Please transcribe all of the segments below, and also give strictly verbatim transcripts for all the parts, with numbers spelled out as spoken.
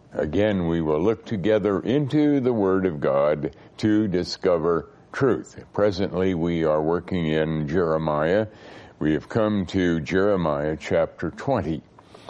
Again, we will look together into the Word of God to discover truth. Presently, we are working in Jeremiah. We have come to Jeremiah chapter twenty.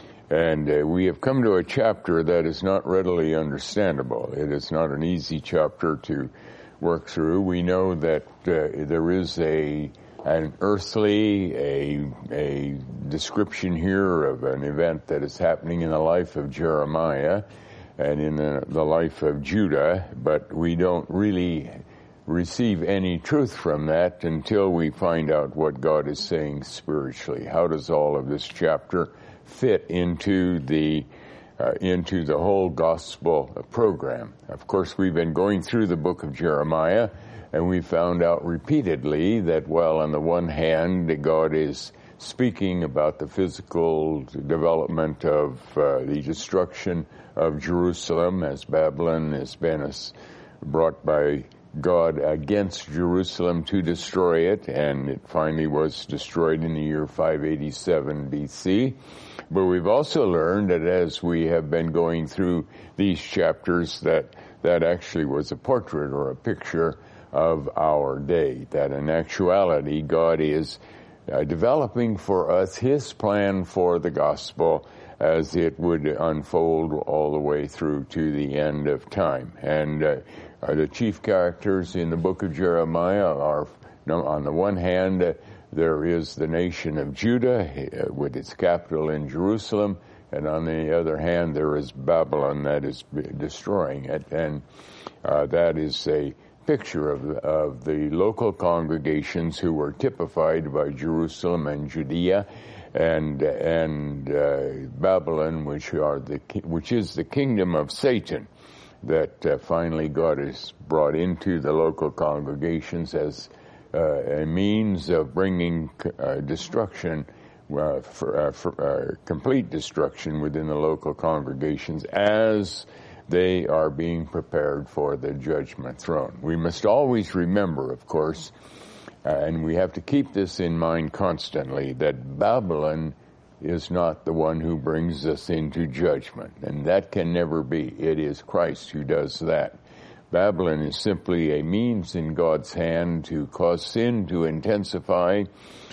And uh, we have come to a chapter that is not readily understandable. It is not an easy chapter to work through. We know that uh, there is a an earthly, a, a description here of an event that is happening in the life of Jeremiah and in the, the life of Judah, but we don't really receive any truth from that until we find out what God is saying spiritually. How does all of this chapter fit into the uh, into the whole gospel program? Of course, we've been going through the book of Jeremiah, and we found out repeatedly that while on the one hand God is speaking about the physical development of uh, the destruction of Jerusalem as Babylon has been brought by God against Jerusalem to destroy it, and it finally was destroyed in the year five eighty-seven B C. But we've also learned that as we have been going through these chapters that that actually was a portrait or a picture of our day, that in actuality God is uh, developing for us His plan for the gospel as it would unfold all the way through to the end of time. And uh, Uh, the chief characters in the book of Jeremiah are, no, on the one hand, uh, there is the nation of Judah uh, with its capital in Jerusalem, and on the other hand, there is Babylon that is destroying it. And uh, that is a picture of, of the local congregations who were typified by Jerusalem and Judea, and and uh, Babylon, which are the which is the kingdom of Satan, that uh, finally God has brought into the local congregations as uh, a means of bringing uh, destruction, uh, for, uh, for uh, complete destruction within the local congregations as they are being prepared for the judgment throne. We must always remember, of course, uh, and we have to keep this in mind constantly, that Babylon is not the one who brings us into judgment, and that can never be. It is Christ who does that. Babylon is simply a means in God's hand to cause sin to intensify,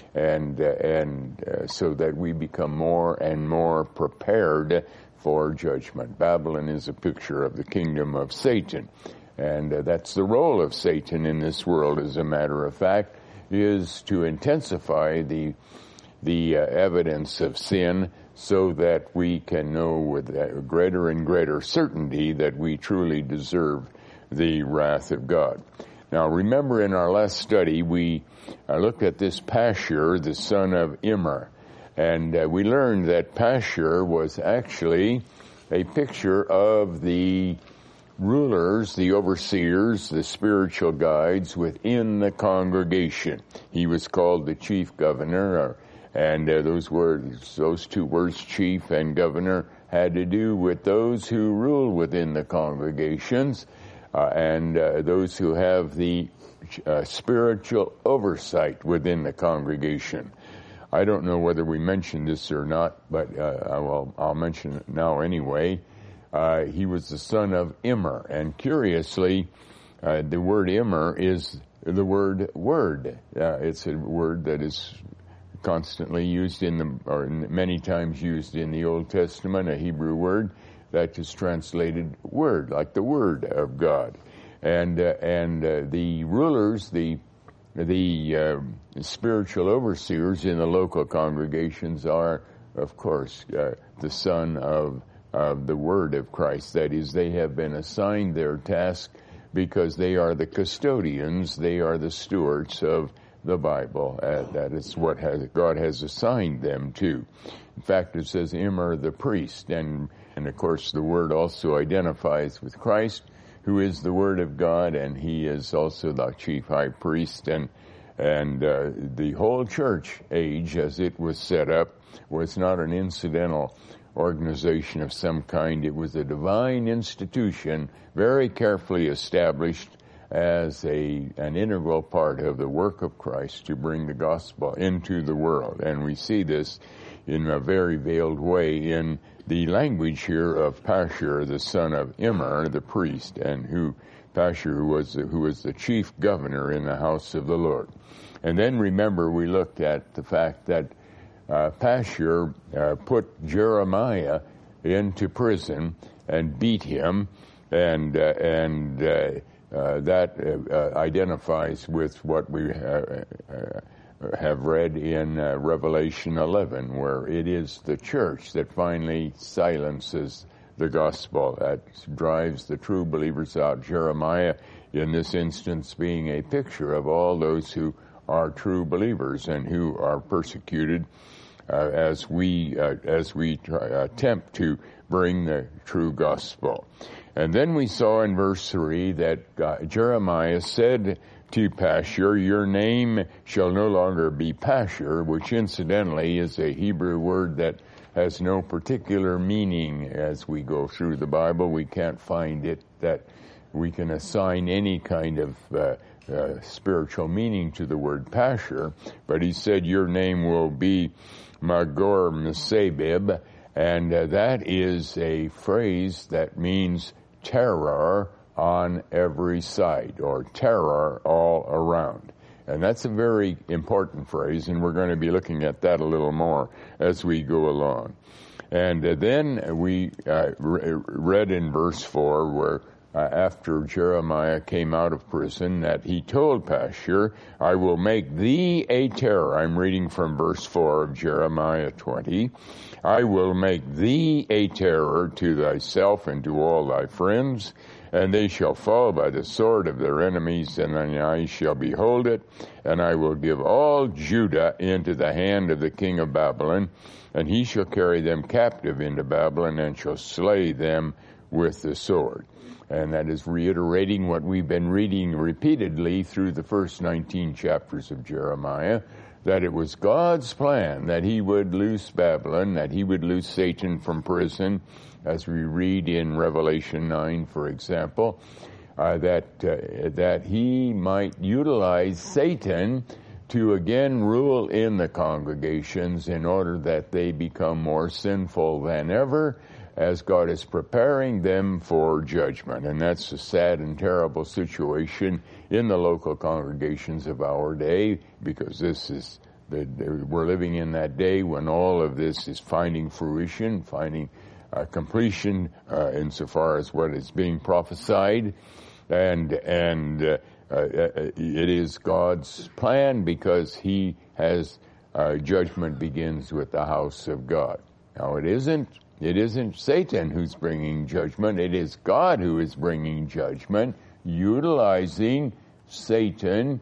and uh, and uh, so that we become more and more prepared for judgment. Babylon is a picture of the kingdom of Satan, and uh, that's the role of Satan in this world, as a matter of fact, is to intensify the the uh, evidence of sin so that we can know with greater and greater certainty that we truly deserve the wrath of God. Now, remember in our last study, we uh, looked at this Pashur, the son of Immer, and uh, we learned that Pashur was actually a picture of the rulers, the overseers, the spiritual guides within the congregation. He was called the chief governor, or And uh, those words, those two words, chief and governor, had to do with those who rule within the congregations uh, and uh, those who have the uh, spiritual oversight within the congregation. I don't know whether we mentioned this or not, but uh, I will, I'll mention it now anyway. Uh, he was the son of Immer, and curiously, uh, the word Immer is the word word. Uh, it's a word that is constantly used in the, or many times used in the Old Testament, a Hebrew word that is translated word, like the word of God. And uh, and uh, the rulers, the the uh, spiritual overseers in the local congregations are, of course, uh, the son of of the word of Christ. That is, they have been assigned their task because they are the custodians, they are the stewards of the Bible. Uh, that is what has, God has assigned them to. In fact, it says Immer the priest, and and of course the word also identifies with Christ, who is the Word of God, and He is also the chief high priest. And and uh, the whole church age, as it was set up, was not an incidental organization of some kind. It was a divine institution, very carefully established as a an integral part of the work of Christ to bring the gospel into the world. And we see this in a very veiled way in the language here of Pashur, the son of Immer, the priest, and who Pashur who was who was the chief governor in the house of the Lord. And then remember, we looked at the fact that uh, Pashur uh, put Jeremiah into prison and beat him, and uh, and uh, uh, that uh, uh, identifies with what we uh, uh, have read in uh, Revelation eleven, where it is the church that finally silences the gospel, that drives the true believers out. Jeremiah, in this instance, being a picture of all those who are true believers and who are persecuted uh, as we uh, as we try, attempt to bring the true gospel. And then we saw in verse three that God, Jeremiah said to Pashur, "Your name shall no longer be Pashur," which incidentally is a Hebrew word that has no particular meaning. As we go through the Bible, we can't find it that we can assign any kind of uh, uh, spiritual meaning to the word Pashur. But he said, "Your name will be Magor Mesebib," and uh, that is a phrase that means terror on every side, or terror all around. And that's a very important phrase, and we're going to be looking at that a little more as we go along. And uh, then we uh, re- read in verse four where uh, after Jeremiah came out of prison that he told Pashur, "I will make thee a terror." I'm reading from verse four of Jeremiah twenty. "I will make thee a terror to thyself and to all thy friends, and they shall fall by the sword of their enemies, and thine eyes shall behold it. And I will give all Judah into the hand of the king of Babylon, and he shall carry them captive into Babylon, and shall slay them with the sword." And that is reiterating what we've been reading repeatedly through the first nineteen chapters of Jeremiah, that it was God's plan that he would loose Babylon, that he would loose Satan from prison, as we read in Revelation nine, for example, uh, that uh, that he might utilize Satan to again rule in the congregations in order that they become more sinful than ever, as God is preparing them for judgment. And that's a sad and terrible situation in the local congregations of our day, because this is the, we're living in that day when all of this is finding fruition, finding uh, completion uh, insofar as what is being prophesied, and and uh, uh, it is God's plan, because He has uh, judgment begins with the house of God. Now it isn't. It isn't Satan who's bringing judgment. It is God who is bringing judgment, utilizing Satan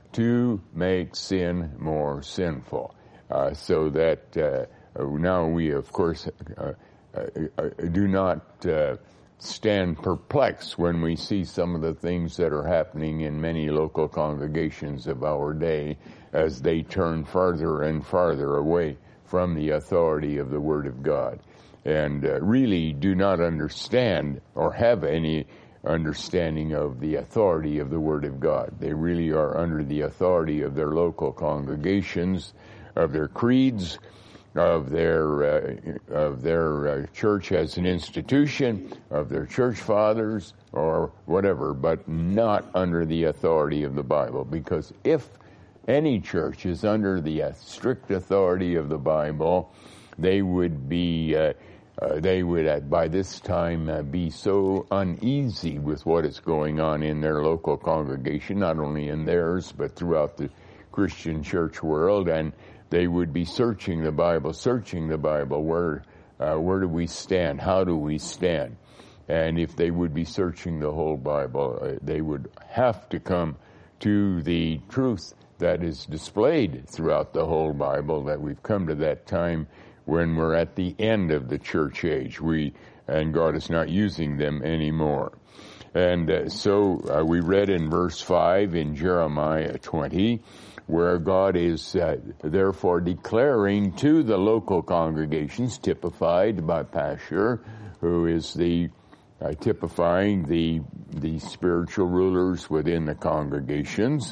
to make sin more sinful. Uh, so that uh, now we, of course, uh, uh, do not uh, stand perplexed when we see some of the things that are happening in many local congregations of our day as they turn farther and farther away from the authority of the Word of God, and uh, really do not understand or have any understanding of the authority of the Word of God. They really are under the authority of their local congregations, of their creeds, of their uh, of their uh, church as an institution, of their church fathers, or whatever, but not under the authority of the Bible. Because if any church is under the uh, strict authority of the Bible, they would be uh, Uh, they would, uh, by this time, uh, be so uneasy with what is going on in their local congregation, not only in theirs, but throughout the Christian church world, and they would be searching the Bible, searching the Bible, where, uh, where do we stand? How do we stand? And if they would be searching the whole Bible, uh, they would have to come to the truth that is displayed throughout the whole Bible, that we've come to that time when we're at the end of the church age, we and God is not using them anymore. And uh, so uh, we read in verse five in Jeremiah twenty, where God is uh, therefore declaring to the local congregations, typified by Pashur, who is the uh, typifying the the spiritual rulers within the congregations,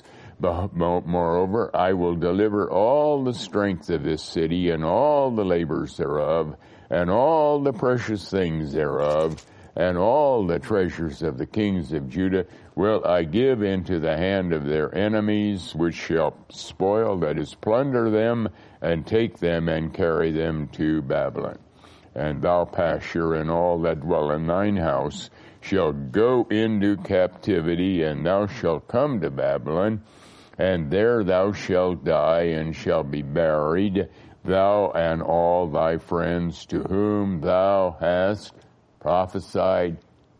Moreover, I will deliver all the strength of this city and all the labors thereof, and all the precious things thereof, and all the treasures of the kings of Judah will I give into the hand of their enemies, which shall spoil, that is, plunder them, and take them and carry them to Babylon. And thou, Pashur, and all that dwell in thine house shall go into captivity, and thou shalt come to Babylon, and there thou shalt die, and shall be buried, thou and all thy friends to whom thou hast prophesied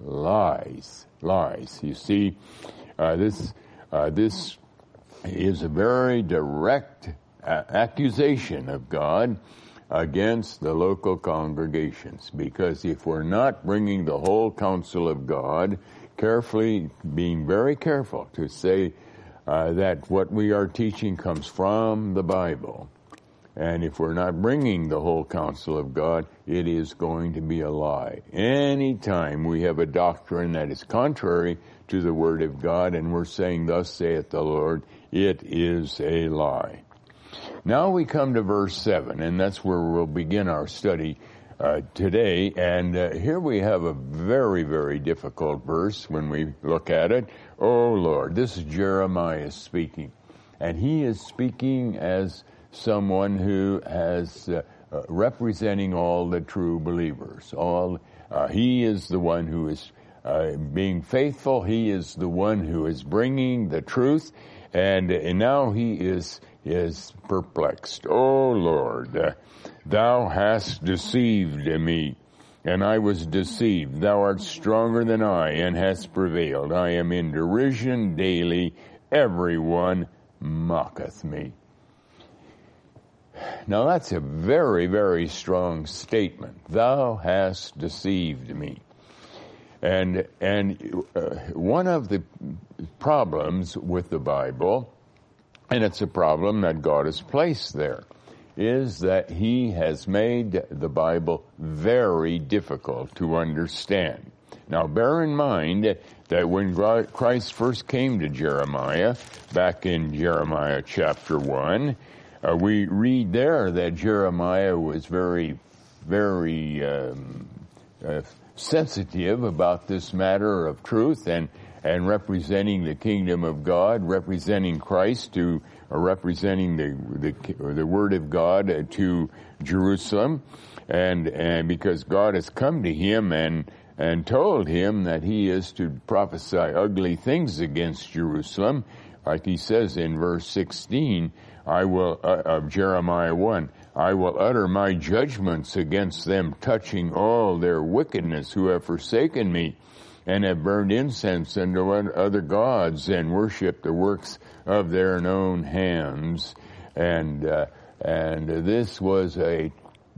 lies. Lies. You see, uh, this uh, this is a very direct uh, accusation of God against the local congregations, because if we're not bringing the whole counsel of God, carefully, being very careful to say uh, that what we are teaching comes from the Bible, and if we're not bringing the whole counsel of God, it is going to be a lie. Anytime we have a doctrine that is contrary to the Word of God, and we're saying, thus saith the Lord, it is a lie. Now we come to verse seven, and that's where we'll begin our study uh, today. And uh, here we have a very, very difficult verse when we look at it. Oh, Lord, this is Jeremiah speaking. And he is speaking as someone who has uh, uh, representing all the true believers. All uh, he is the one who is uh, being faithful. He is the one who is bringing the truth. And, and now he is is perplexed. O Lord, uh, thou hast deceived me, and I was deceived. Thou art stronger than I, and hast prevailed. I am in derision daily. Everyone mocketh me. Now that's a very, very strong statement. Thou hast deceived me. And, and uh, one of the problems with the Bible, and it's a problem that God has placed there, is that he has made the Bible very difficult to understand. Now, bear in mind that when Christ first came to Jeremiah, back in Jeremiah chapter one, uh, we read there that Jeremiah was very, very um, uh, sensitive about this matter of truth and and representing the kingdom of God, representing Christ to, or representing the, the, the word of God to Jerusalem. And, and because God has come to him and, and told him that he is to prophesy ugly things against Jerusalem, like he says in verse sixteen, I will, uh, of Jeremiah one, I will utter my judgments against them, touching all their wickedness who have forsaken me, and have burned incense unto other gods, and worshipped the works of their own hands. And uh, and this was a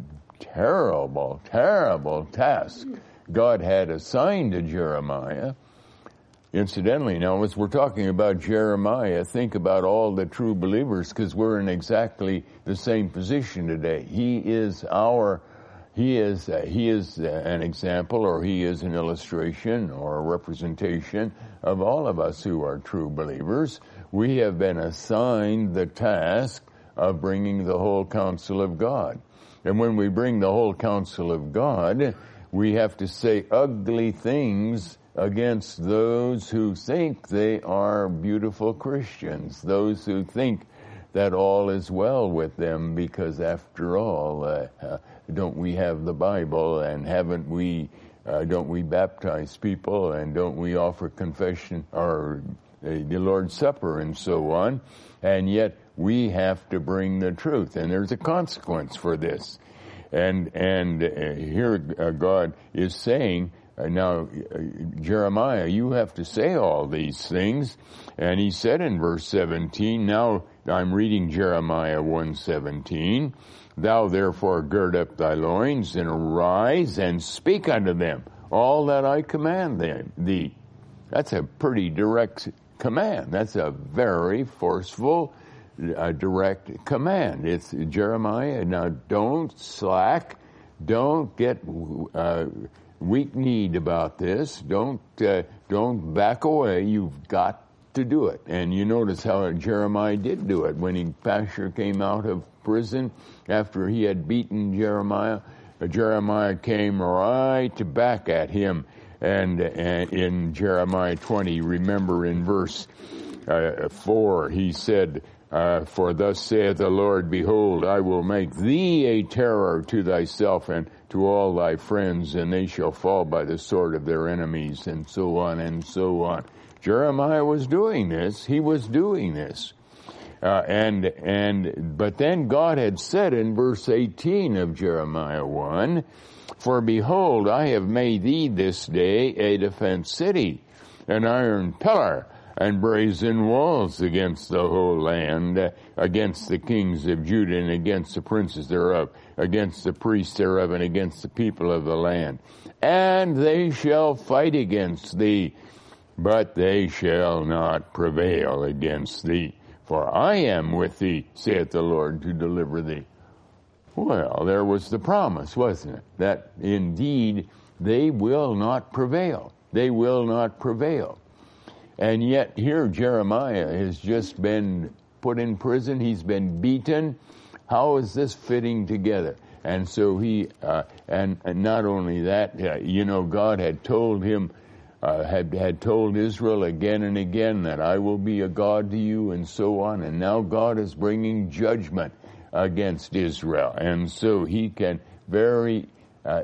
terrible, terrible task God had assigned to Jeremiah. Incidentally, now as we're talking about Jeremiah, think about all the true believers, because we're in exactly the same position today. He is our He is uh, he is uh, an example, or he is an illustration or a representation of all of us who are true believers. We have been assigned the task of bringing the whole counsel of God. And when we bring the whole counsel of God, we have to say ugly things against those who think they are beautiful Christians, those who think that all is well with them, because after all, uh, uh, don't we have the Bible, and haven't we, uh, don't we baptize people, and don't we offer confession or uh, the Lord's Supper and so on, and yet we have to bring the truth, and there's a consequence for this. And, and uh, here uh, God is saying, Uh, now, uh, Jeremiah, you have to say all these things. And he said in verse seventeen, now I'm reading Jeremiah one seventeen, thou therefore gird up thy loins and arise and speak unto them all that I command them, thee. That's a pretty direct command. That's a very forceful, uh, direct command. It's Jeremiah, now don't slack, don't get uh weak-kneed about this. Don't uh, don't back away. You've got to do it. And you notice how Jeremiah did do it. When he, Pashur came out of prison after he had beaten Jeremiah, uh, Jeremiah came right back at him. And, and in Jeremiah twenty, remember in verse uh, four, he said, uh, For thus saith the Lord, Behold, I will make thee a terror to thyself and to all thy friends, and they shall fall by the sword of their enemies, and so on and so on. Jeremiah was doing this. He was doing this. Uh, and, and, but then God had said in verse eighteen of Jeremiah one, For behold, I have made thee this day a defense city, an iron pillar, and brazen walls against the whole land, uh, against the kings of Judah, and against the princes thereof, against the priests thereof, and against the people of the land. And they shall fight against thee, but they shall not prevail against thee. For I am with thee, saith the Lord, to deliver thee. Well, there was the promise, wasn't it? That indeed they will not prevail. They will not prevail. And yet here Jeremiah has just been put in prison. He's been beaten. How is this fitting together? And so he, uh, and, and not only that, uh, you know, God had told him, uh, had, had told Israel again and again that I will be a God to you and so on. And now God is bringing judgment against Israel. And so he can very, uh,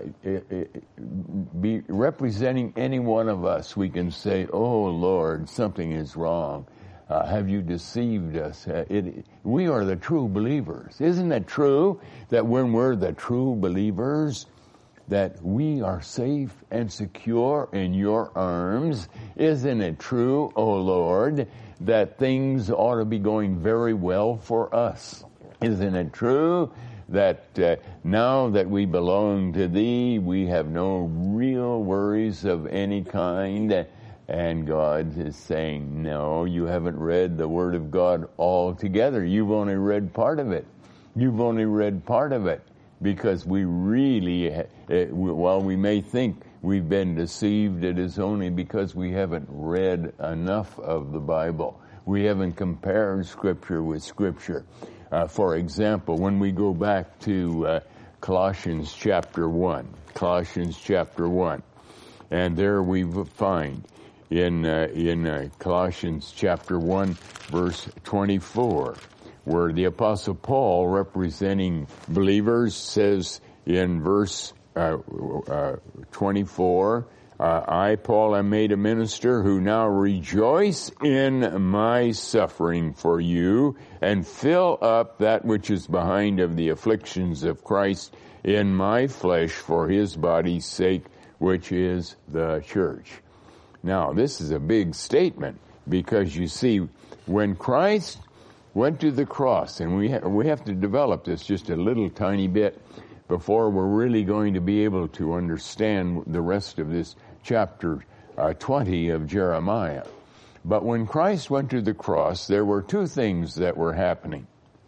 be representing any one of us. We can say, oh Lord, something is wrong. Uh, have you deceived us? Uh, it, we are the true believers. Isn't it true that when we're the true believers, that we are safe and secure in your arms? Isn't it true, O Lord, that things ought to be going very well for us? Isn't it true that uh, now that we belong to thee, we have no real worries of any kind? And God is saying, no, you haven't read the Word of God altogether. You've only read part of it. You've only read part of it. Because we really, uh, while we may think we've been deceived, it is only because we haven't read enough of the Bible. We haven't compared Scripture with Scripture. Uh, for example, when we go back to uh, Colossians chapter one, Colossians chapter one, and there we find in uh, in uh, Colossians chapter one, verse twenty-four, where the Apostle Paul, representing believers, says in verse uh, uh, twenty-four, uh, I, Paul, am made a minister who now rejoice in my suffering for you and fill up that which is behind of the afflictions of Christ in my flesh for his body's sake, which is the church. Now, this is a big statement because you see, when Christ went to the cross, and we ha- we have to develop this just a little tiny bit before we're really going to be able to understand the rest of this chapter uh, twenty of Jeremiah. But when Christ went to the cross, there were two things that were happening.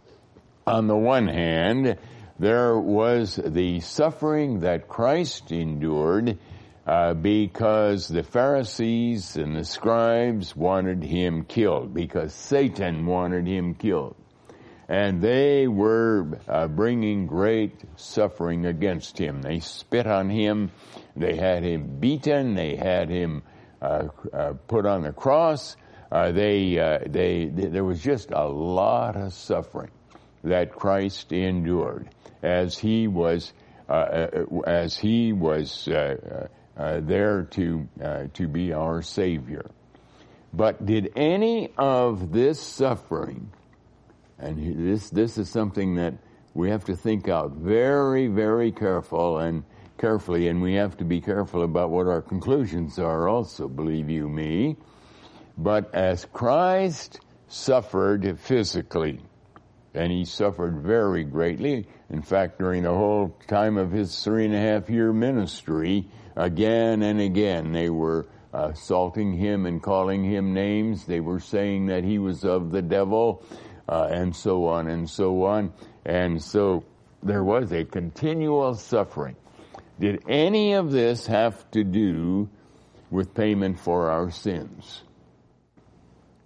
On the one hand, there was the suffering that Christ endured Uh, because the Pharisees and the scribes wanted him killed, because Satan wanted him killed. And they were uh, bringing great suffering against him. They spit on him. They had him beaten. They had him uh, uh, put on the cross. Uh, they, uh, they, they, there was just a lot of suffering that Christ endured as he was, uh, as he was, uh, Uh, there to uh, to be our Savior. But did any of this suffering, and this this is something that we have to think out very, very careful and carefully, and we have to be careful about what our conclusions are also, believe you me. But as Christ suffered physically, and he suffered very greatly, in fact, during the whole time of his three and a half year ministry, again and again, they were uh, assaulting him and calling him names. They were saying that he was of the devil, uh, and so on and so on. And so there was a continual suffering. Did any of this have to do with payment for our sins?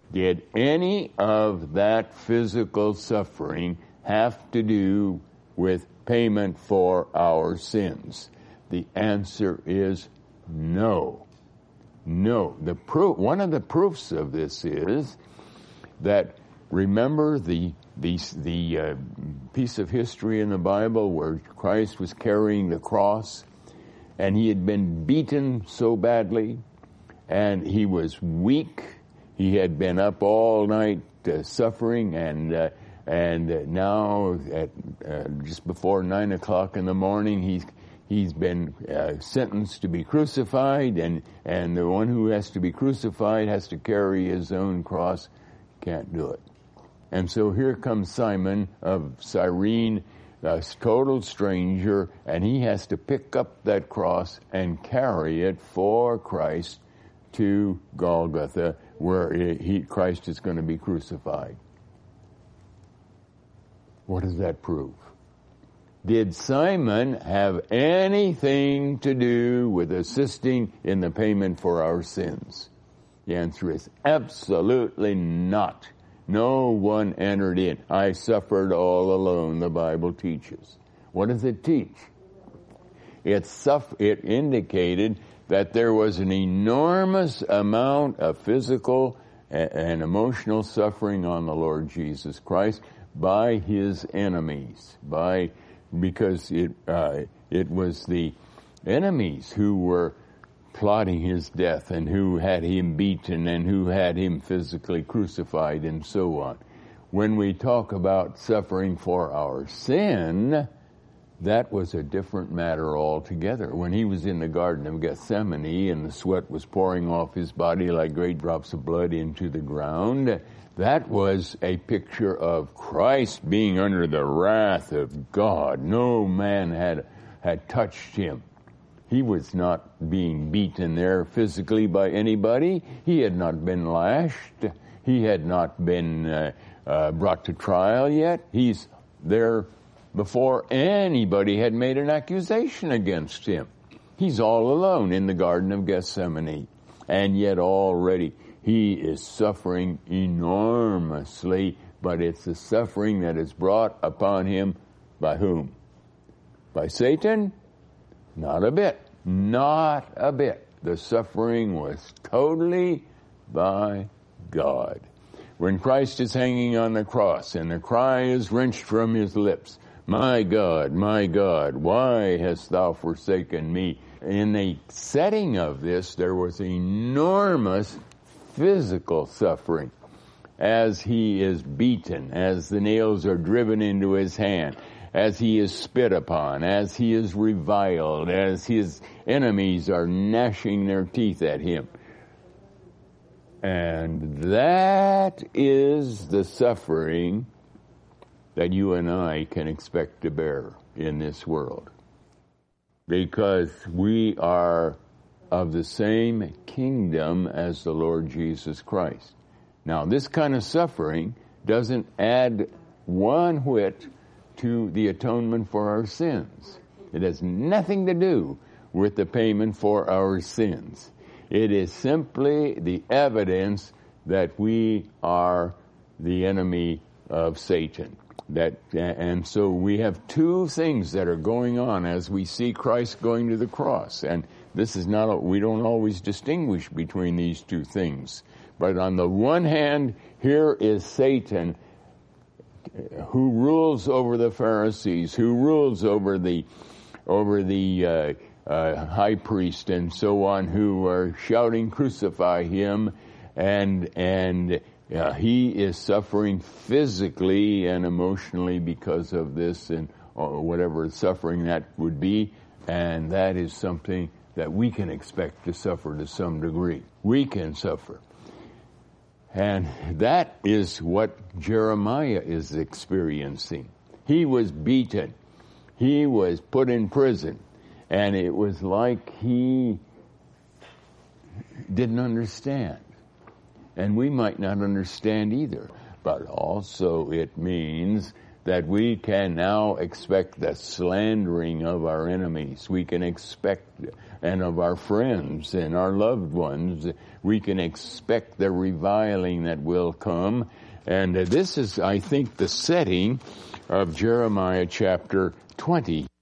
Did any of that physical suffering have to do with payment for our sins? The answer is no. No. The proof, one of the proofs of this is that, remember the the the uh, piece of history in the Bible where Christ was carrying the cross, and he had been beaten so badly, and he was weak. He had been up all night uh, suffering, and uh, and uh, now at uh, just before nine o'clock in the morning, he's he's been uh, sentenced to be crucified, and and the one who has to be crucified has to carry his own cross. Can't do it. And so here comes Simon of Cyrene, a total stranger, and he has to pick up that cross and carry it for Christ to Golgotha, where he, Christ is going to be crucified. What does that prove? Did Simon have anything to do with assisting in the payment for our sins? The answer is absolutely not. No one entered in. I suffered all alone, the Bible teaches. What does it teach? It, suff- it indicated that there was an enormous amount of physical and, and emotional suffering on the Lord Jesus Christ by his enemies, by because it uh, it was the enemies who were plotting his death and who had him beaten and who had him physically crucified and so on. When we talk about suffering for our sin, that was a different matter altogether. When he was in the Garden of Gethsemane and the sweat was pouring off his body like great drops of blood into the ground, that was a picture of Christ being under the wrath of God. No man had had touched him. He was not being beaten there physically by anybody. He had not been lashed. He had not been uh, uh, brought to trial yet. He's there before anybody had made an accusation against him. He's all alone in the Garden of Gethsemane. And yet already he is suffering enormously, but it's the suffering that is brought upon him by whom? By Satan? Not a bit. Not a bit. The suffering was totally by God. When Christ is hanging on the cross and the cry is wrenched from his lips, "My God, my God, why hast thou forsaken me?" In the setting of this, there was enormous physical suffering as he is beaten, as the nails are driven into his hand, as he is spit upon, as he is reviled, as his enemies are gnashing their teeth at him. And that is the suffering that you and I can expect to bear in this world. Because we are of the same kingdom as the Lord Jesus Christ. Now, this kind of suffering doesn't add one whit to the atonement for our sins. It has nothing to do with the payment for our sins. It is simply the evidence that we are the enemy of Satan. That, and so we have two things that are going on as we see Christ going to the cross. And this is not, we don't always distinguish between these two things. But on the one hand, here is Satan, who rules over the Pharisees, who rules over the over the uh, uh, high priest and so on, who are shouting, "Crucify him!" and and uh, he is suffering physically and emotionally because of this, and or whatever suffering that would be, and that is something that we can expect to suffer to some degree. We can suffer. And that is what Jeremiah is experiencing. He was beaten. He was put in prison. And it was like he didn't understand. And we might not understand either. But also it means that we can now expect the slandering of our enemies. We can expect, and of our friends and our loved ones, we can expect the reviling that will come. And uh, this is, I think, the setting of Jeremiah chapter twenty.